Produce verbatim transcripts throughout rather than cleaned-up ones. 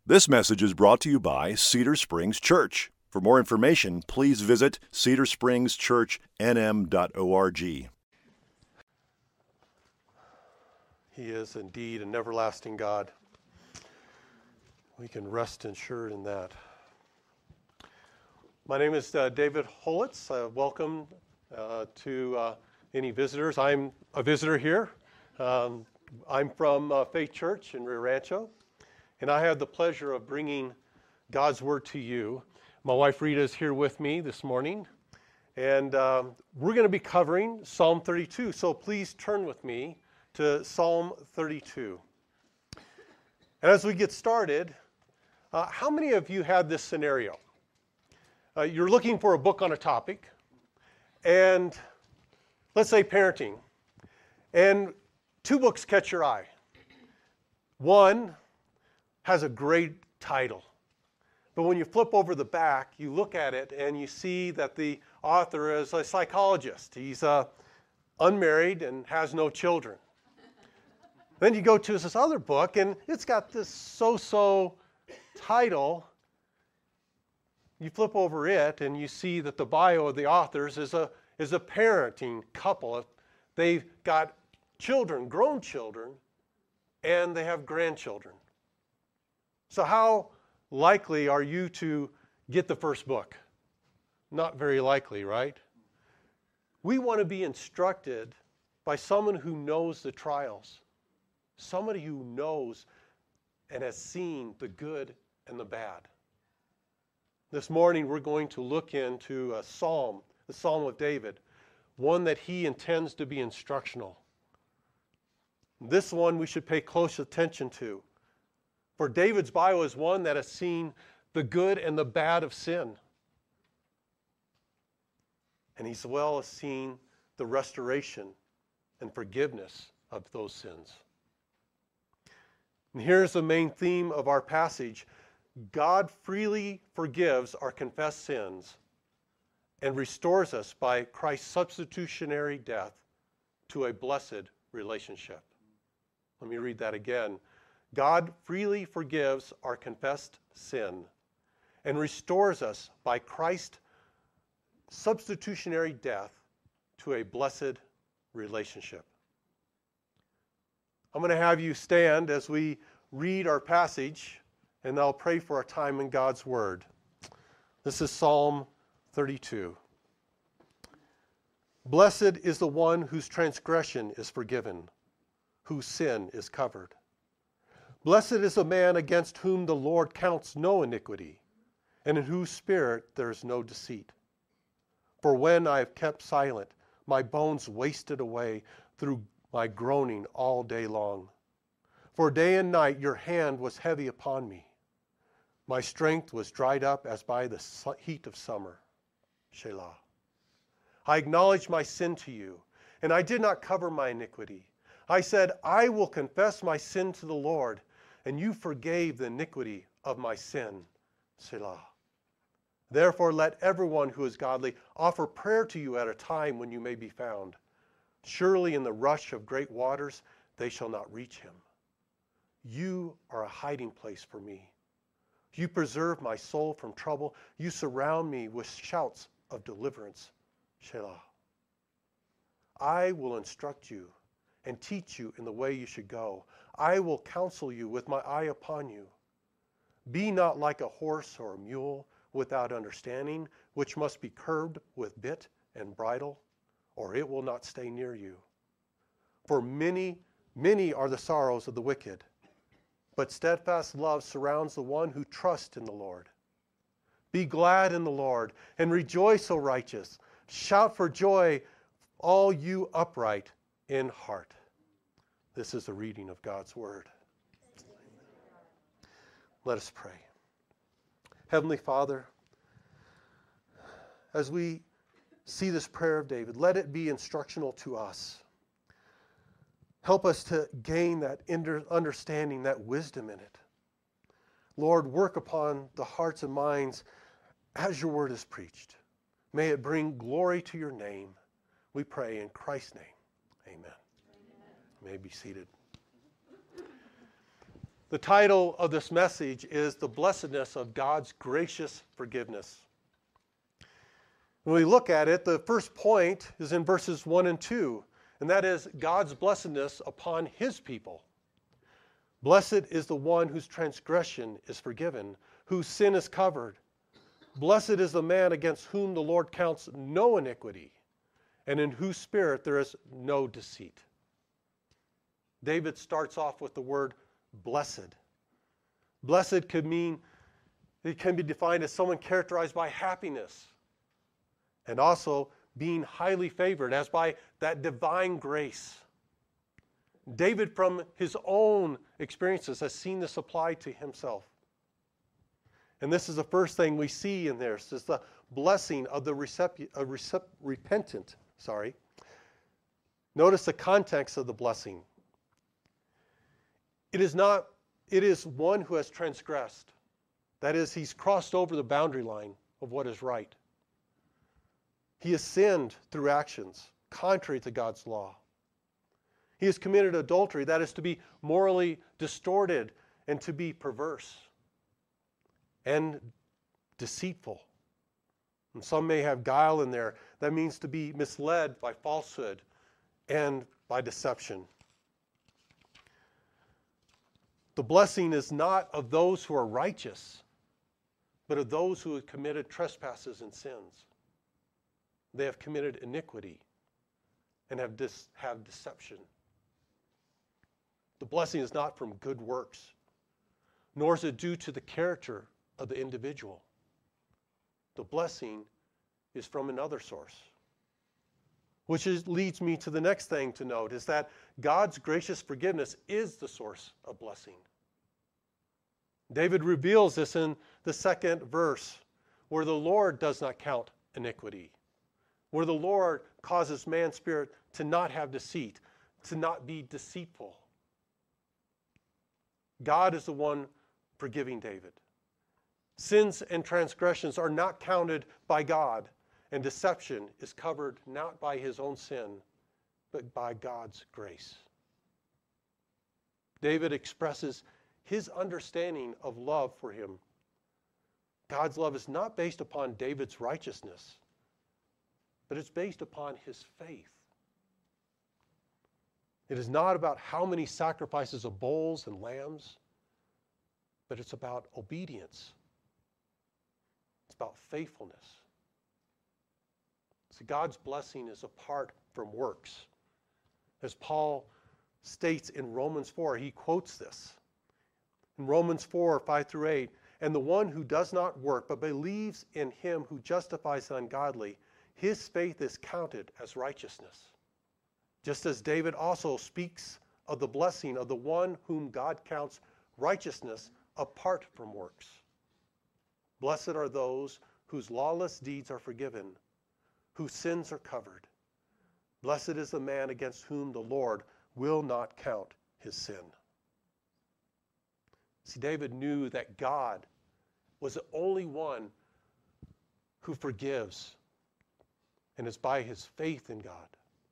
This message is brought to you by Cedar Springs Church. For more information, please visit cedar springs church n m dot org. He is indeed an everlasting God. We can rest assured in that. My name is uh, David Holitz. Uh, welcome uh, to uh, any visitors. I'm a visitor here. Um, I'm from uh, Faith Church in Rio Rancho, and I have the pleasure of bringing God's Word to you. My wife Rita is here with me this morning, and um, we're going to be covering Psalm thirty-two. So please turn with me to Psalm thirty-two. And as we get started, uh, how many of you had this scenario? Uh, you're looking for a book on a topic, and let's say parenting, and two books catch your eye. One has a great title, but when you flip over the back, you look at it and you see that the author is a psychologist. He's uh, unmarried and has no children. Then you go to this other book, and it's got this so-so title. You flip over it, and you see that the bio of the authors is a is a parenting couple. They've got children, grown children, and they have grandchildren. So how likely are you to get the first book? Not very likely, right? We want to be instructed by someone who knows the trials, somebody who knows and has seen the good and the bad. This morning we're going to look into a psalm, the Psalm of David, one that he intends to be instructional. This one we should pay close attention to. For David's bio is one that has seen the good and the bad of sin. And he's well as seen the restoration and forgiveness of those sins. And here's the main theme of our passage. God freely forgives our confessed sins and restores us by Christ's substitutionary death to a blessed relationship. Let me read that again. God freely forgives our confessed sin and restores us by Christ's substitutionary death to a blessed relationship. I'm going to have you stand as we read our passage, and I'll pray for our time in God's Word. This is Psalm thirty-two. Blessed is the one whose transgression is forgiven, whose sin is covered. Blessed is the man against whom the Lord counts no iniquity, and in whose spirit there is no deceit. For when I have kept silent, my bones wasted away through my groaning all day long. For day and night your hand was heavy upon me. My strength was dried up as by the heat of summer. Selah. I acknowledged my sin to you, and I did not cover my iniquity. I said, I will confess my sin to the Lord, and you forgave the iniquity of my sin. Selah. Therefore let everyone who is godly offer prayer to you at a time when you may be found. Surely in the rush of great waters they shall not reach him. You are a hiding place for me. You preserve my soul from trouble. You surround me with shouts of deliverance. Selah. I will instruct you and teach you in the way you should go. I will counsel you with my eye upon you. Be not like a horse or a mule without understanding, which must be curbed with bit and bridle, or it will not stay near you. For many, many are the sorrows of the wicked, but steadfast love surrounds the one who trusts in the Lord. Be glad in the Lord and rejoice, O righteous. Shout for joy, all you upright in heart. This is the reading of God's Word. Let us pray. Heavenly Father, as we see this prayer of David, let it be instructional to us. Help us to gain that understanding, that wisdom in it. Lord, work upon the hearts and minds as your word is preached. May it bring glory to your name. We pray in Christ's name. Amen. Amen. You may be seated. The title of this message is The Blessedness of God's Gracious Forgiveness. When we look at it, the first point is in verses one and two, and that is God's blessedness upon his people. Blessed is the one whose transgression is forgiven, whose sin is covered. Blessed is the man against whom the Lord counts no iniquity, and in whose spirit there is no deceit. David starts off with the word blessed. Blessed could mean, it can be defined as someone characterized by happiness and also being highly favored as by that divine grace. David, from his own experiences, has seen this applied to himself. And this is the first thing we see in this, is the blessing of the recepi- uh, recep- repentant. Sorry. Notice the context of the blessing. It is not, it is one who has transgressed. That is, he's crossed over the boundary line of what is right. He has sinned through actions contrary to God's law. He has committed adultery, that is to be morally distorted and to be perverse and deceitful. And some may have guile in there. That means to be misled by falsehood and by deception. The blessing is not of those who are righteous, but of those who have committed trespasses and sins. They have committed iniquity and have, dis- have deception. The blessing is not from good works, nor is it due to the character of the individual. The blessing is from another source. Which is, leads me to the next thing to note, is that God's gracious forgiveness is the source of blessing. David reveals this in the second verse, where the Lord does not count iniquity, where the Lord causes man's spirit to not have deceit, to not be deceitful. God is the one forgiving David. Sins and transgressions are not counted by God, and deception is covered not by his own sin, but by God's grace. David expresses his understanding of love for him. God's love is not based upon David's righteousness, but it's based upon his faith. It is not about how many sacrifices of bulls and lambs, but it's about obedience. It's about faithfulness. So God's blessing is apart from works. As Paul states in Romans four, he quotes this. In Romans four, five through eight, and the one who does not work, but believes in him who justifies the ungodly, his faith is counted as righteousness. Just as David also speaks of the blessing of the one whom God counts righteousness apart from works. Blessed are those whose lawless deeds are forgiven, whose sins are covered. Blessed is the man against whom the Lord will not count his sin. See, David knew that God was the only one who forgives, and it's by his faith in God.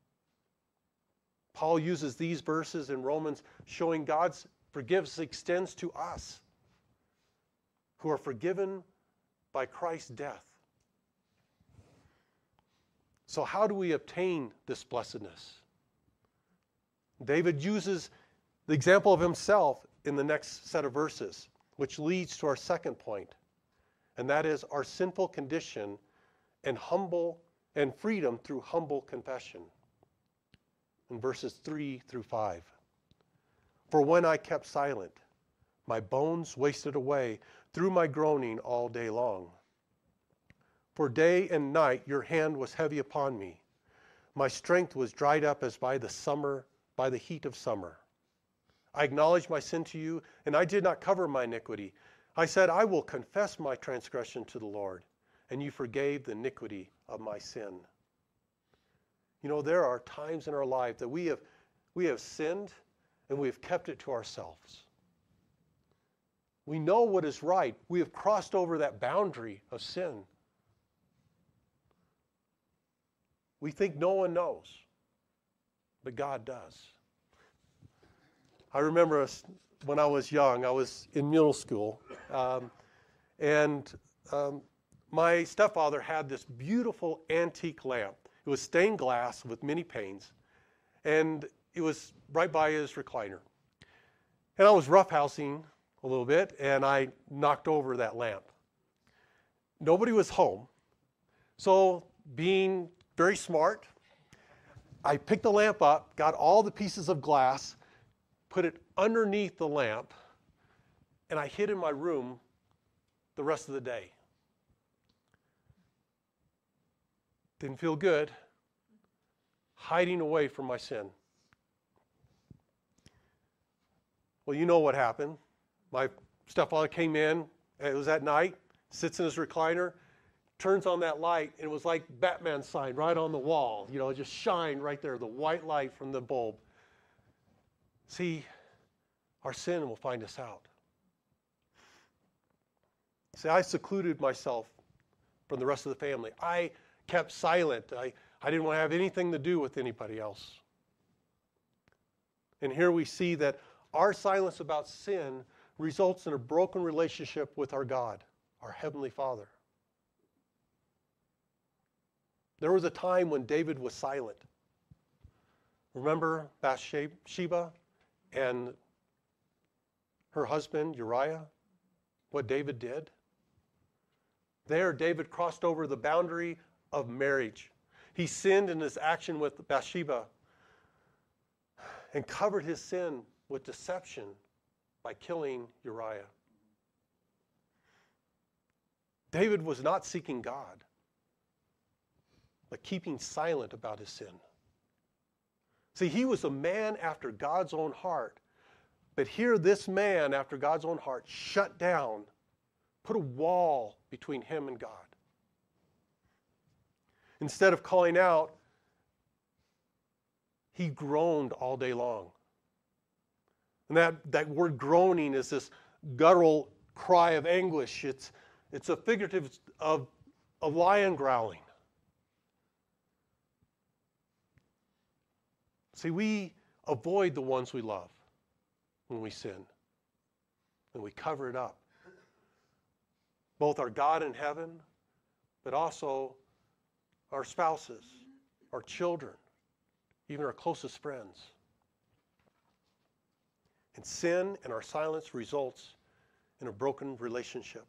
Paul uses these verses in Romans showing God's forgiveness extends to us who are forgiven by Christ's death. So how do we obtain this blessedness? David uses the example of himself in the next set of verses, which leads to our second point, and that is our sinful condition and humble and freedom through humble confession. In verses three through five. For when I kept silent, my bones wasted away through my groaning all day long. For day and night your hand was heavy upon me. My strength was dried up as by the summer, by the heat of summer. I acknowledged my sin to you, and I did not cover my iniquity. I said, I will confess my transgression to the Lord, and you forgave the iniquity of my sin. You know, there are times in our life that we have, we have sinned and we have kept it to ourselves. We know what is right. We have crossed over that boundary of sin. We think no one knows, but God does. I remember a, when I was young. I was in middle school. Um, and um, my stepfather had this beautiful antique lamp. It was stained glass with many panes. And it was right by his recliner. And I was roughhousing a little bit, and I knocked over that lamp. Nobody was home. So, being very smart, I picked the lamp up, got all the pieces of glass, put it underneath the lamp, and I hid in my room the rest of the day. Didn't feel good, hiding away from my sin. Well, you know what happened. My stepfather came in, it was at night, sits in his recliner, turns on that light, and it was like Batman's sign right on the wall. You know, it just shined right there, the white light from the bulb. See, our sin will find us out. See, I secluded myself from the rest of the family. I kept silent. I, I didn't want to have anything to do with anybody else. And here we see that our silence about sin results in a broken relationship with our God, our Heavenly Father. There was a time when David was silent. Remember Bathsheba and her husband Uriah? What David did? There, David crossed over the boundary of marriage. He sinned in his action with Bathsheba and covered his sin with deception by killing Uriah. David was not seeking God, but keeping silent about his sin. See, he was a man after God's own heart, but here this man after God's own heart shut down, put a wall between him and God. Instead of calling out, he groaned all day long. And that, that word groaning is this guttural cry of anguish. It's, it's a figurative of a lion growling. See, we avoid the ones we love when we sin. And we cover it up. Both our God in heaven, but also our spouses, our children, even our closest friends. And sin and our silence results in a broken relationship.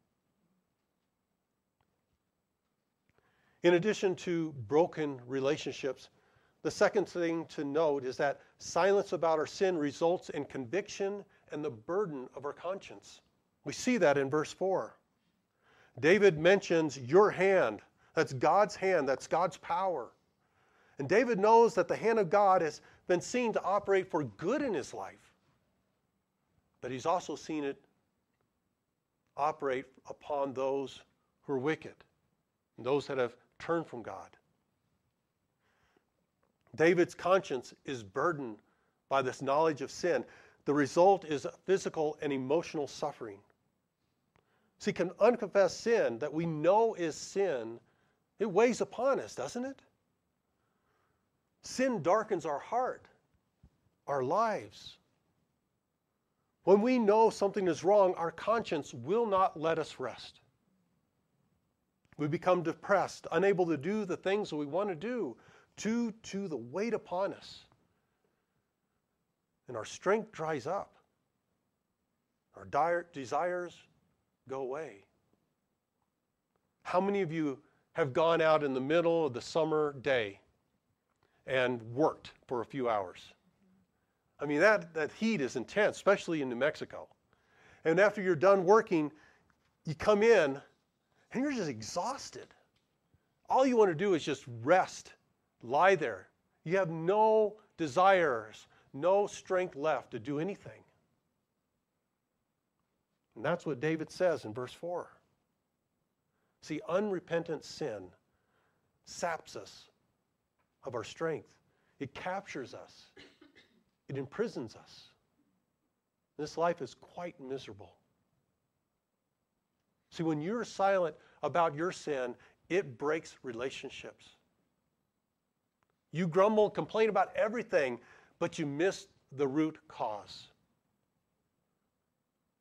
In addition to broken relationships, the second thing to note is that silence about our sin results in conviction and the burden of our conscience. We see that in verse four. David mentions your hand. That's God's hand. That's God's power. And David knows that the hand of God has been seen to operate for good in his life. But he's also seen it operate upon those who are wicked, and those that have turned from God. David's conscience is burdened by this knowledge of sin. The result is physical and emotional suffering. See, unconfessed sin that we know is sin, it weighs upon us, doesn't it? Sin darkens our heart, our lives. When we know something is wrong, our conscience will not let us rest. We become depressed, unable to do the things that we want to do due to the weight upon us. And our strength dries up. Our dire desires go away. How many of you have gone out in the middle of the summer day and worked for a few hours? I mean, that, that heat is intense, especially in New Mexico. And after you're done working, you come in and you're just exhausted. All you want to do is just rest, lie there. You have no desires, no strength left to do anything. And that's what David says in verse four. See, unrepentant sin saps us of our strength. It captures us. It imprisons us. This life is quite miserable. See, when you're silent about your sin, it breaks relationships. You grumble and complain about everything, but you miss the root cause.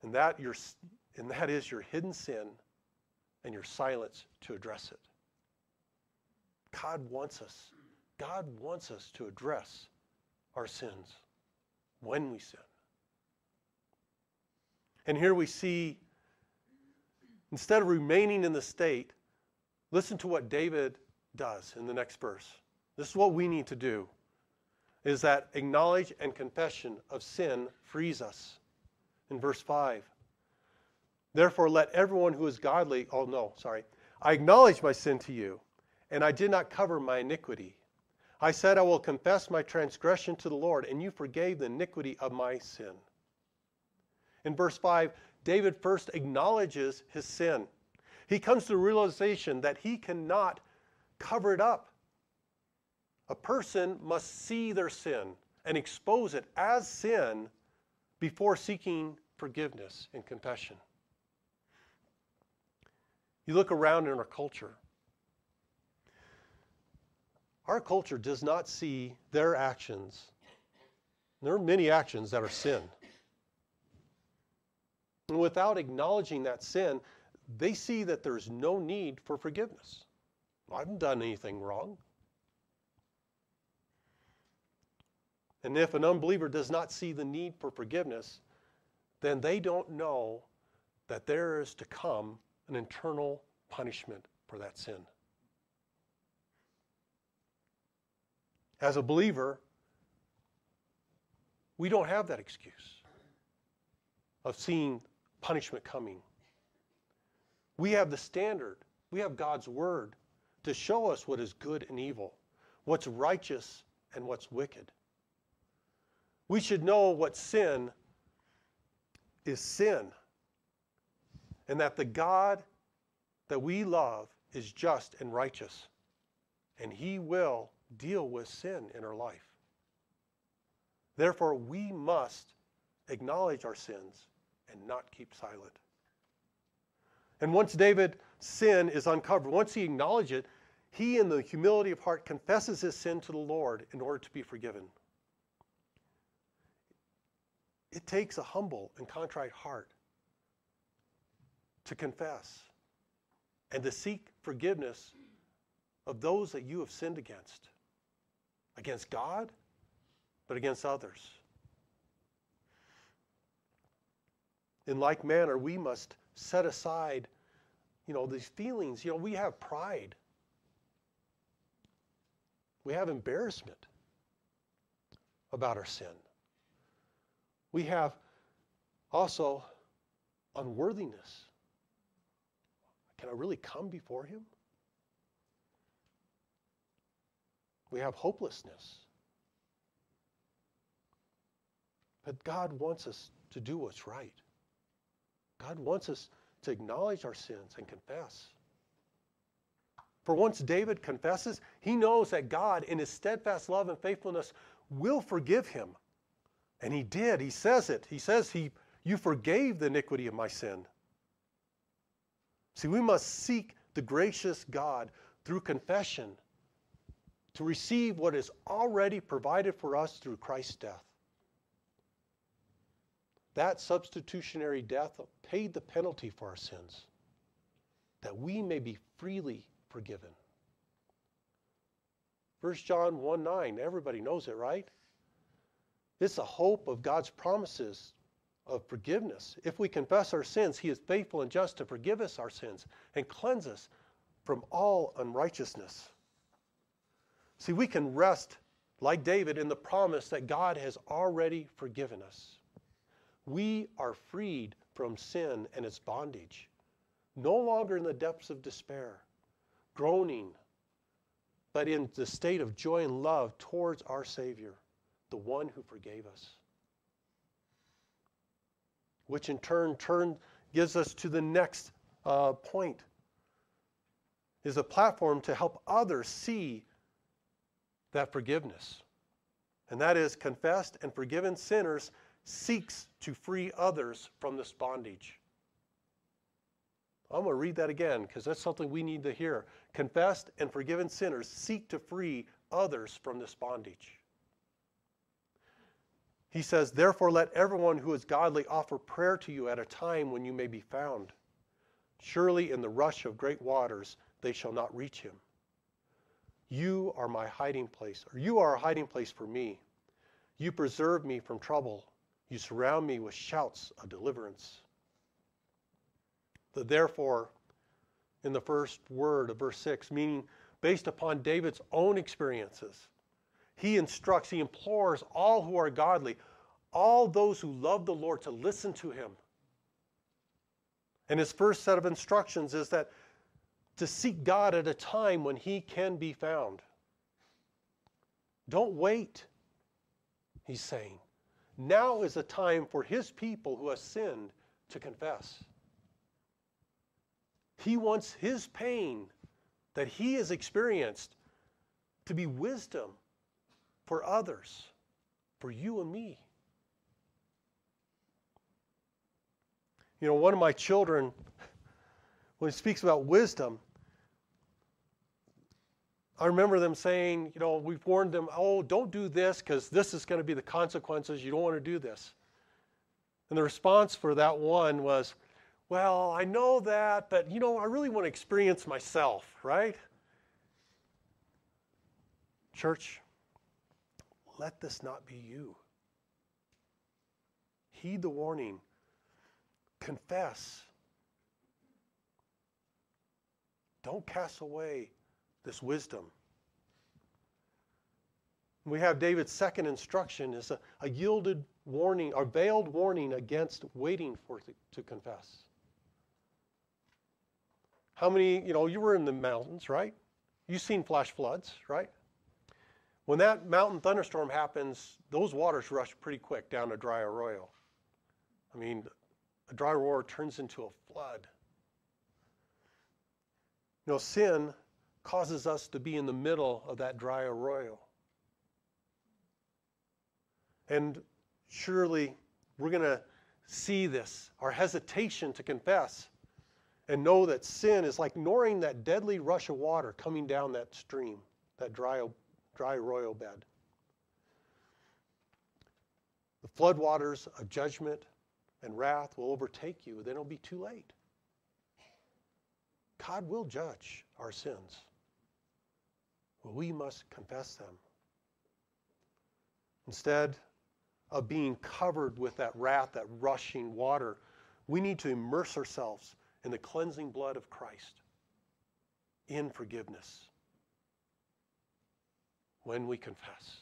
And that, your, and that is your hidden sin and your silence to address it. God wants us. God wants us to address our sins when we sin. And here we see, instead of remaining in the state, listen to what David does in the next verse. This is what we need to do, is that acknowledge and confession of sin frees us. In verse five, therefore let everyone who is godly, oh no, sorry, I acknowledge my sin to you, and I did not cover my iniquity. I said I will confess my transgression to the Lord, and you forgave the iniquity of my sin. In verse five, David first acknowledges his sin. He comes to the realization that he cannot cover it up. A person must see their sin and expose it as sin before seeking forgiveness and confession. You look around in our culture. Our culture does not see their actions. There are many actions that are sin. And without acknowledging that sin, they see that there's no need for forgiveness. I haven't done anything wrong. And if an unbeliever does not see the need for forgiveness, then they don't know that there is to come an eternal punishment for that sin. As a believer, we don't have that excuse of seeing punishment coming. We have the standard. We have God's word to show us what is good and evil, what's righteous and what's wicked. We should know what sin is sin, and that the God that we love is just and righteous, and he will deal with sin in our life. Therefore, we must acknowledge our sins and not keep silent. And once David's sin is uncovered, once he acknowledges it, he in the humility of heart confesses his sin to the Lord in order to be forgiven. It takes a humble and contrite heart to confess and to seek forgiveness of those that you have sinned against. Against God, but against others. In like manner, we must set aside, you know, these feelings. You know, we have pride. We have embarrassment about our sin. We have also unworthiness. Can I really come before him? We have hopelessness. But God wants us to do what's right. God wants us to acknowledge our sins and confess. For once David confesses, he knows that God, in his steadfast love and faithfulness, will forgive him. And he did. He says it. He says, he, you forgave the iniquity of my sin. See, we must seek the gracious God through confession to receive what is already provided for us through Christ's death. That substitutionary death paid the penalty for our sins, that we may be freely forgiven. First John one nine, everybody knows it, right? It's a hope of God's promises of forgiveness. If we confess our sins, he is faithful and just to forgive us our sins and cleanse us from all unrighteousness. See, we can rest, like David, in the promise that God has already forgiven us. We are freed from sin and its bondage, no longer in the depths of despair, groaning, but in the state of joy and love towards our Savior, the one who forgave us. Which in turn, turn gives us to the next uh, point, is a platform to help others see that forgiveness. And that is, confessed and forgiven sinners seeks to free others from this bondage. I'm going to read that again because that's something we need to hear. Confessed and forgiven sinners seek to free others from this bondage. He says, therefore let everyone who is godly offer prayer to you at a time when you may be found. Surely in the rush of great waters they shall not reach him. You are my hiding place, or you are a hiding place for me. You preserve me from trouble. You surround me with shouts of deliverance. The therefore, in the first word of verse six, meaning based upon David's own experiences, he instructs, he implores all who are godly, all those who love the Lord, to listen to him. And his first set of instructions is that to seek God at a time when he can be found. Don't wait, he's saying. Now is the time for his people who have sinned to confess. He wants his pain that he has experienced to be wisdom for others, for you and me. You know, one of my children, when he speaks about wisdom, I remember them saying, you know, we've warned them, oh, don't do this because this is going to be the consequences. You don't want to do this. And the response for that one was, well, I know that, but, you know, I really want to experience myself, right? Church, let this not be you. Heed the warning. Confess. Don't cast away this wisdom. We have David's second instruction is a, a yielded warning, or veiled warning against waiting for it to, to confess. How many, you know, you were in the mountains, right? You've seen flash floods, right? When that mountain thunderstorm happens, those waters rush pretty quick down a dry arroyo. I mean, a dry arroyo turns into a flood. You know, sin causes us to be in the middle of that dry arroyo. And surely we're going to see this, our hesitation to confess, and know that sin is like ignoring that deadly rush of water coming down that stream, that dry, dry arroyo bed. The floodwaters of judgment and wrath will overtake you, then it'll be too late. God will judge our sins. But we must confess them. Instead of being covered with that wrath, that rushing water, we need to immerse ourselves in the cleansing blood of Christ in forgiveness when we confess.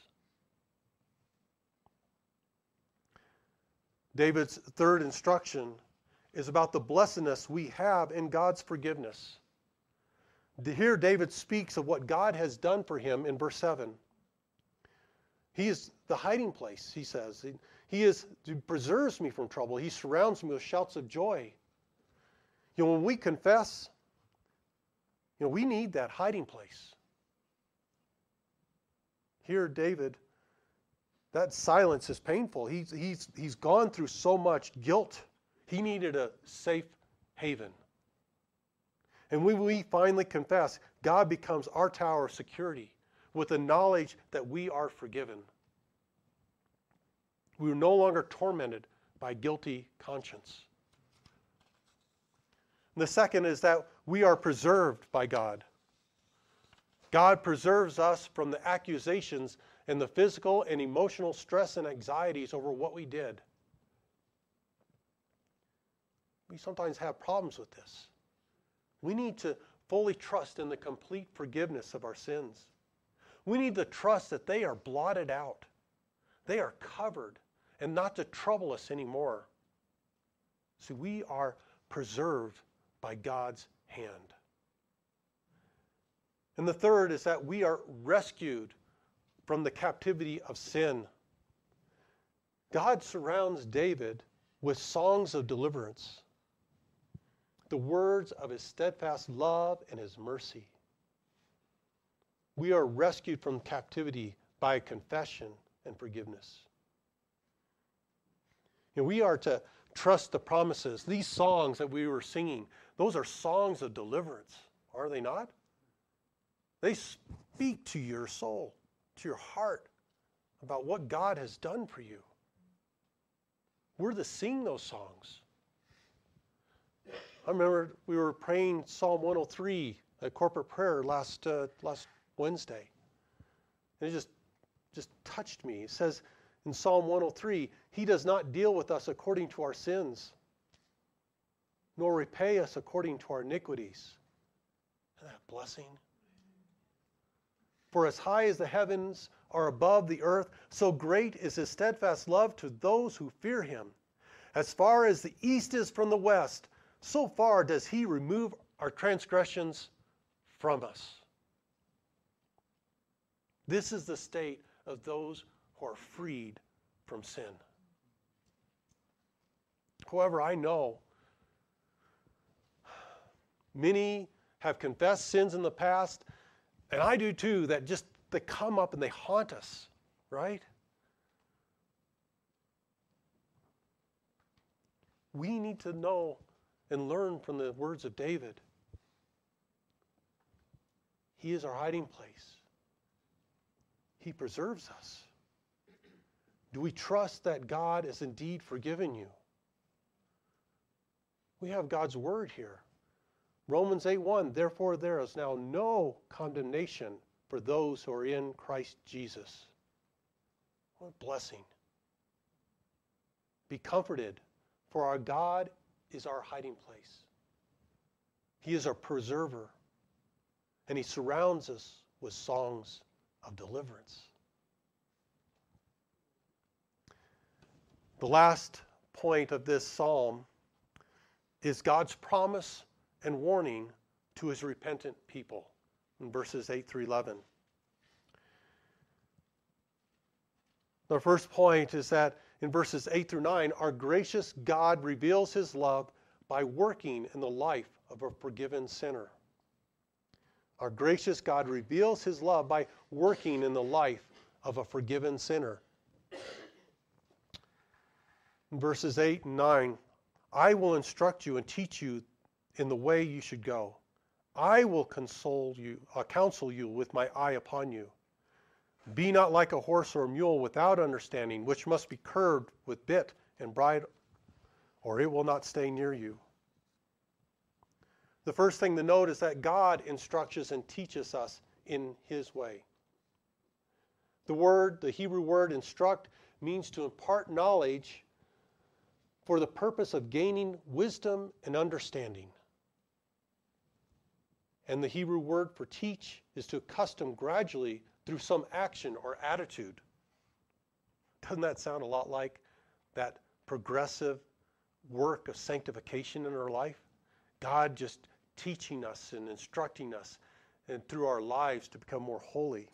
David's third instruction is about the blessedness we have in God's forgiveness. Here David speaks of what God has done for him in verse seven. He is the hiding place, he says. He, he is, he preserves me from trouble. He surrounds me with shouts of joy. You know, when we confess, you know, we need that hiding place. Here, David, that silence is painful. He's, he's, he's gone through so much guilt. He needed a safe haven. And when we finally confess, God becomes our tower of security with the knowledge that we are forgiven. We are no longer tormented by guilty conscience. And the second is that we are preserved by God. God preserves us from the accusations and the physical and emotional stress and anxieties over what we did. We sometimes have problems with this. We need to fully trust in the complete forgiveness of our sins. We need to trust that they are blotted out. They are covered and not to trouble us anymore. See, we are preserved by God's hand. And the third is that we are rescued from the captivity of sin. God surrounds David with songs of deliverance, the words of his steadfast love and his mercy. We are rescued from captivity by confession and forgiveness. And we are to trust the promises. These songs that we were singing, those are songs of deliverance, are they not? They speak to your soul, to your heart, about what God has done for you. we're to sing those songs. I remember we were praying Psalm one oh three at corporate prayer last uh, last Wednesday. And it just, just touched me. It says in Psalm one oh three, He does not deal with us according to our sins, nor repay us according to our iniquities. Isn't that a blessing? For as high as the heavens are above the earth, so great is His steadfast love to those who fear Him. As far as the east is from the west, so far does He remove our transgressions from us. This is the state of those who are freed from sin. However, I know many have confessed sins in the past, and I do too, that just they come up and they haunt us, right? We need to know and learn from the words of David. He is our hiding place. He preserves us. Do we trust that God has indeed forgiven you? We have God's word here. Romans eight one, therefore there is now no condemnation for those who are in Christ Jesus. What a blessing. Be comforted, for our God is our hiding place. He is our preserver, and He surrounds us with songs of deliverance. The last point of this psalm is God's promise and warning to His repentant people in verses eight through eleven. The first point is that in verses eight through nine, our gracious God reveals His love by working in the life of a forgiven sinner. Our gracious God reveals His love by working in the life of a forgiven sinner. In verses eight and nine, I will instruct you and teach you in the way you should go. I will console you, uh, counsel you with my eye upon you. Be not like a horse or a mule without understanding, which must be curbed with bit and bridle, or it will not stay near you. The first thing to note is that God instructs and teaches us in His way. The word, the Hebrew word instruct, means to impart knowledge for the purpose of gaining wisdom and understanding. And the Hebrew word for teach is to accustom gradually through some action or attitude. Doesn't that sound a lot like that progressive work of sanctification in our life? God just teaching us and instructing us and through our lives to become more holy.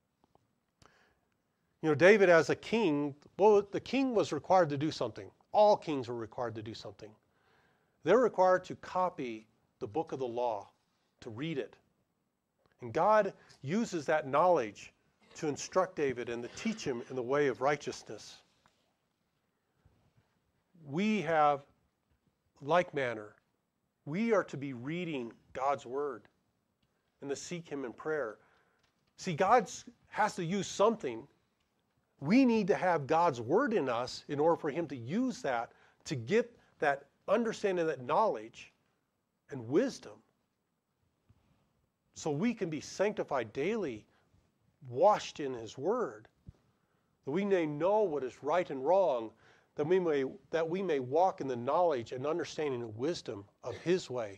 You know, David as a king, well, the king was required to do something. All kings were required to do something. They're required to copy the book of the law, to read it. And God uses that knowledge to instruct David and to teach him in the way of righteousness. We have, like manner, we are to be reading God's word and to seek Him in prayer. See, God has to use something. We need to have God's word in us in order for Him to use that to get that understanding, that knowledge and wisdom, so we can be sanctified daily, washed in His word, that we may know what is right and wrong, that we may, that we may walk in the knowledge and understanding and wisdom of His way.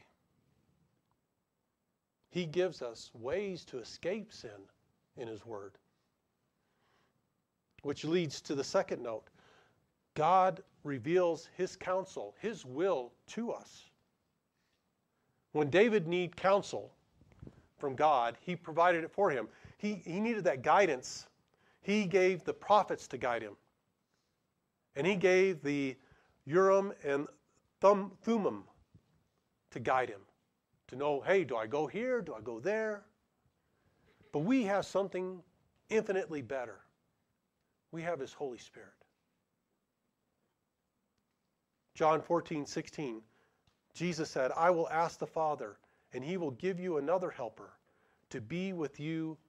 He gives us ways to escape sin in His word. Which leads to the second note. God reveals His counsel, His will to us. When David needed counsel from God, He provided it for him. He, he needed that guidance. He gave the prophets to guide him. And He gave the Urim and Thum, Thummim to guide him. To know, hey, do I go here? Do I go there? But we have something infinitely better. We have His Holy Spirit. John fourteen sixteen, Jesus said, I will ask the Father, and He will give you another helper to be with you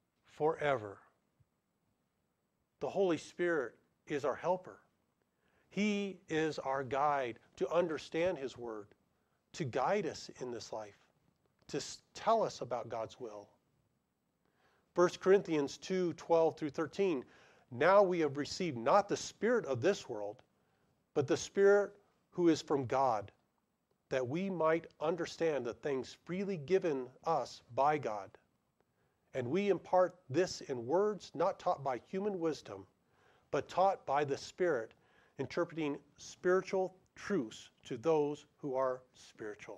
forever. The Holy Spirit is our helper. He is our guide to understand His Word, to guide us in this life, to tell us about God's will. First Corinthians two, twelve through thirteen, now we have received not the spirit of this world, but the Spirit who is from God, that we might understand the things freely given us by God. And we impart this in words not taught by human wisdom, but taught by the Spirit, interpreting spiritual truths to those who are spiritual.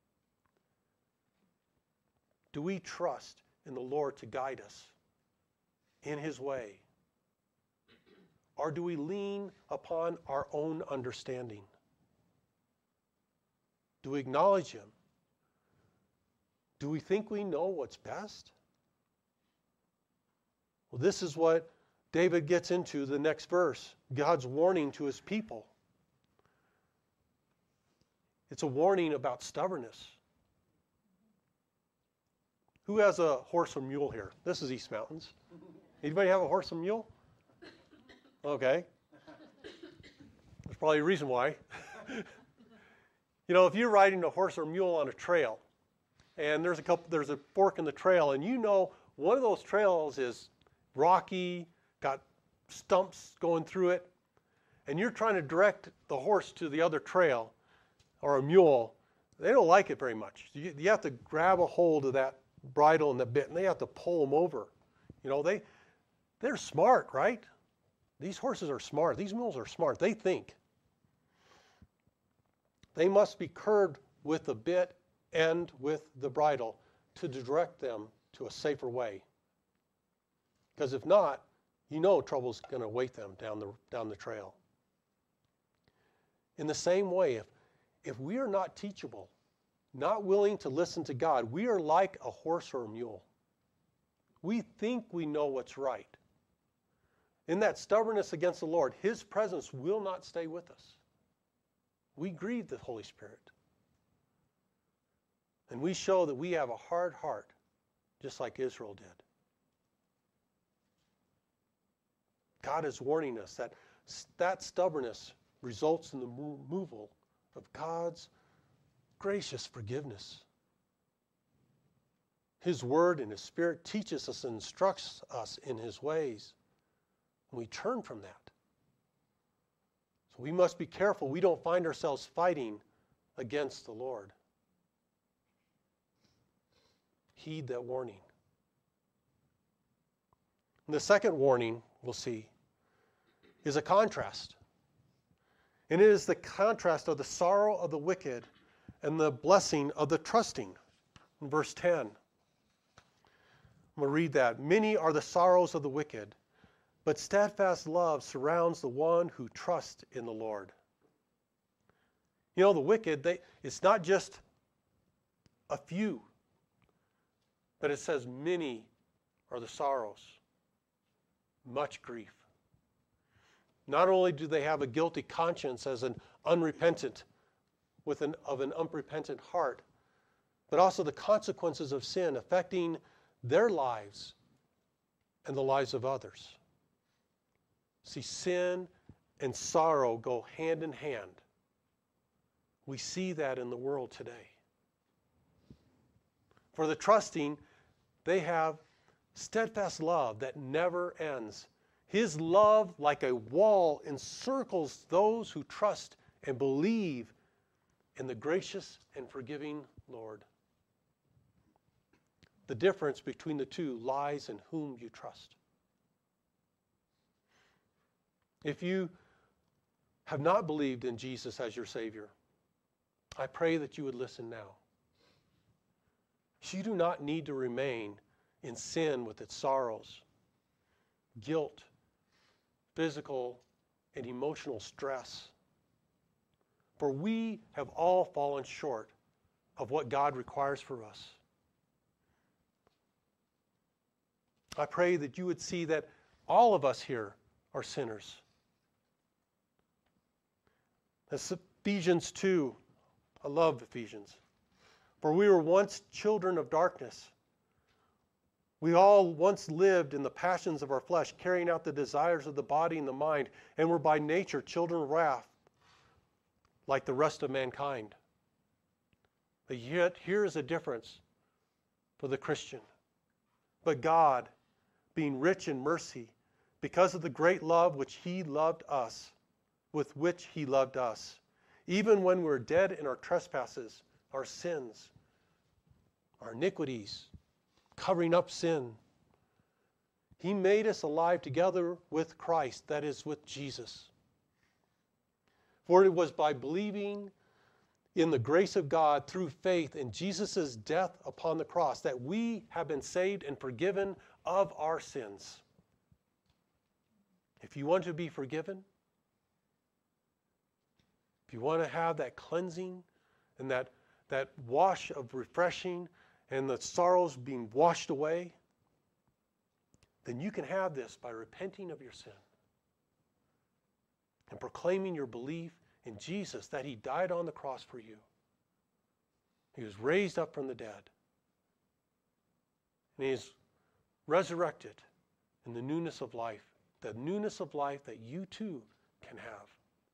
Do we trust in the Lord to guide us in His way? Or do we lean upon our own understanding? Do we acknowledge Him? Do we think we know what's best? Well, this is what David gets into the next verse, God's warning to His people. It's a warning about stubbornness. Who has a horse or mule here? This is East Mountains. Anybody have a horse or mule? Okay. There's probably a reason why. You know, if you're riding a horse or mule on a trail, and there's a couple, there's a fork in the trail, and you know one of those trails is rocky, got stumps going through it, and you're trying to direct the horse to the other trail, or a mule, they don't like it very much. You, you have to grab a hold of that bridle and the bit, and they have to pull them over. You know, they, they're smart, right? These horses are smart. These mules are smart. They think. They must be curbed with the bit and with the bridle to direct them to a safer way. Because if not, you know trouble's going to await them down the, down the trail. In the same way, if, if we are not teachable, not willing to listen to God, we are like a horse or a mule. We think we know what's right. In that stubbornness against the Lord, His presence will not stay with us. We grieve the Holy Spirit. And we show that we have a hard heart, just like Israel did. God is warning us that that stubbornness results in the removal of God's gracious forgiveness. His Word and His Spirit teaches us and instructs us in His ways. And we turn from that. So we must be careful we don't find ourselves fighting against the Lord. Heed that warning. And the second warning we'll see is a contrast. And it is the contrast of the sorrow of the wicked and the blessing of the trusting. In verse ten, I'm going to read that. Many are the sorrows of the wicked, but steadfast love surrounds the one who trusts in the Lord. You know, the wicked, they, it's not just a few, but it says many are the sorrows, much grief. Not only do they have a guilty conscience as an unrepentant, with an of an unrepentant heart, but also the consequences of sin affecting their lives and the lives of others. See, sin and sorrow go hand in hand. We see that in the world today. For the trusting, they have steadfast love that never ends. His love, like a wall, encircles those who trust and believe in the gracious and forgiving Lord. The difference between the two lies in whom you trust. If you have not believed in Jesus as your Savior, I pray that you would listen now. You do not need to remain in sin with its sorrows, guilt, physical and emotional stress. For we have all fallen short of what God requires for us. I pray that you would see that all of us here are sinners. That's Ephesians two. I love Ephesians. For we were once children of darkness. We all once lived in the passions of our flesh, carrying out the desires of the body and the mind, and were by nature children of wrath, like the rest of mankind. But yet, here is a difference for the Christian. But God, being rich in mercy, because of the great love which He loved us, with which He loved us, even when we were dead in our trespasses, our sins, our iniquities, covering up sin, He made us alive together with Christ, that is, with Jesus. For it was by believing in the grace of God through faith in Jesus' death upon the cross that we have been saved and forgiven of our sins. If you want to be forgiven, if you want to have that cleansing and that, that wash of refreshing and the sorrows being washed away, then you can have this by repenting of your sin and proclaiming your belief in Jesus, that He died on the cross for you. He was raised up from the dead. And He is resurrected in the newness of life, the newness of life that you too can have.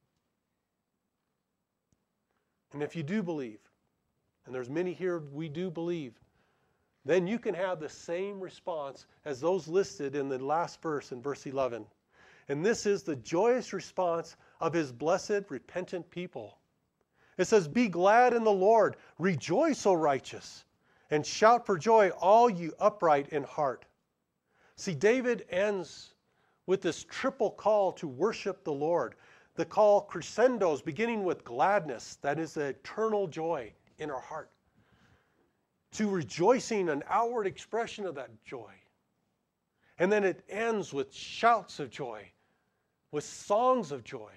And if you do believe, and there's many here we do believe, then you can have the same response as those listed in the last verse in verse eleven. And this is the joyous response of His blessed, repentant people. It says, "Be glad in the Lord, rejoice, O righteous, and shout for joy, all you upright in heart." See, David ends with this triple call to worship the Lord. The call crescendos, beginning with gladness, that is the eternal joy in our heart, to rejoicing, an outward expression of that joy. And then it ends with shouts of joy, with songs of joy.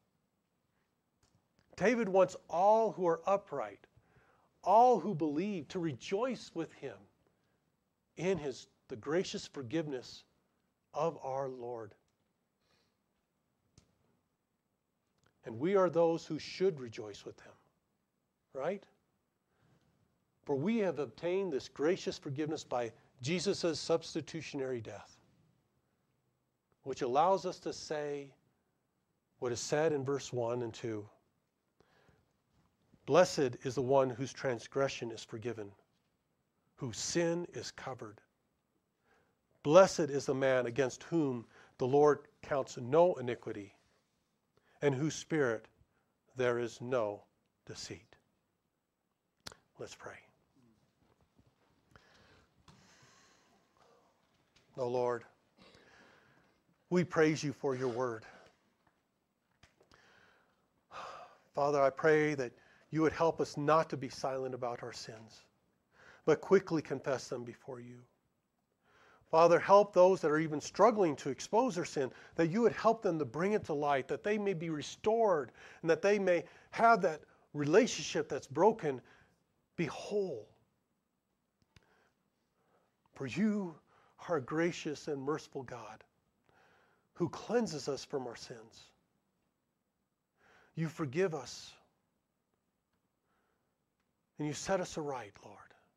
David wants all who are upright, all who believe, to rejoice with him in his the gracious forgiveness of our Lord. And we are those who should rejoice with him, right? For we have obtained this gracious forgiveness by Jesus' substitutionary death, which allows us to say what is said in verse one and two. Blessed is the one whose transgression is forgiven, whose sin is covered. Blessed is the man against whom the Lord counts no iniquity, and whose spirit there is no deceit. Let's pray. O Lord, we praise you for your word. Father, I pray that you would help us not to be silent about our sins, but quickly confess them before you. Father, help those that are even struggling to expose their sin, that you would help them to bring it to light, that they may be restored, and that they may have that relationship that's broken be whole. For you are a gracious and merciful God who cleanses us from our sins. You forgive us, and you set us aright, Lord.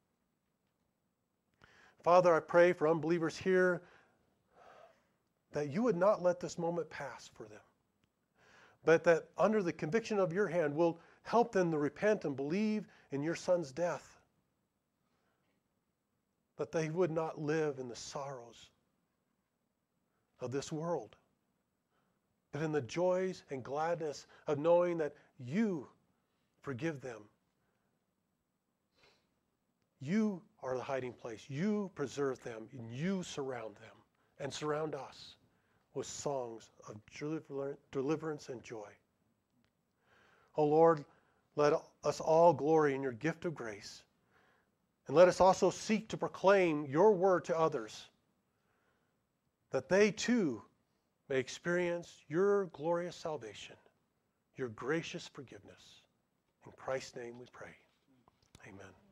Father, I pray for unbelievers here that you would not let this moment pass for them, but that under the conviction of your hand will help them to repent and believe in your Son's death, that they would not live in the sorrows of this world, but in the joys and gladness of knowing that you forgive them. You are the hiding place. You preserve them, and you surround them, and surround us with songs of deliverance and joy. O Lord, let us all glory in your gift of grace, and let us also seek to proclaim your word to others, that they too may experience your glorious salvation, your gracious forgiveness. In Christ's name we pray. Amen.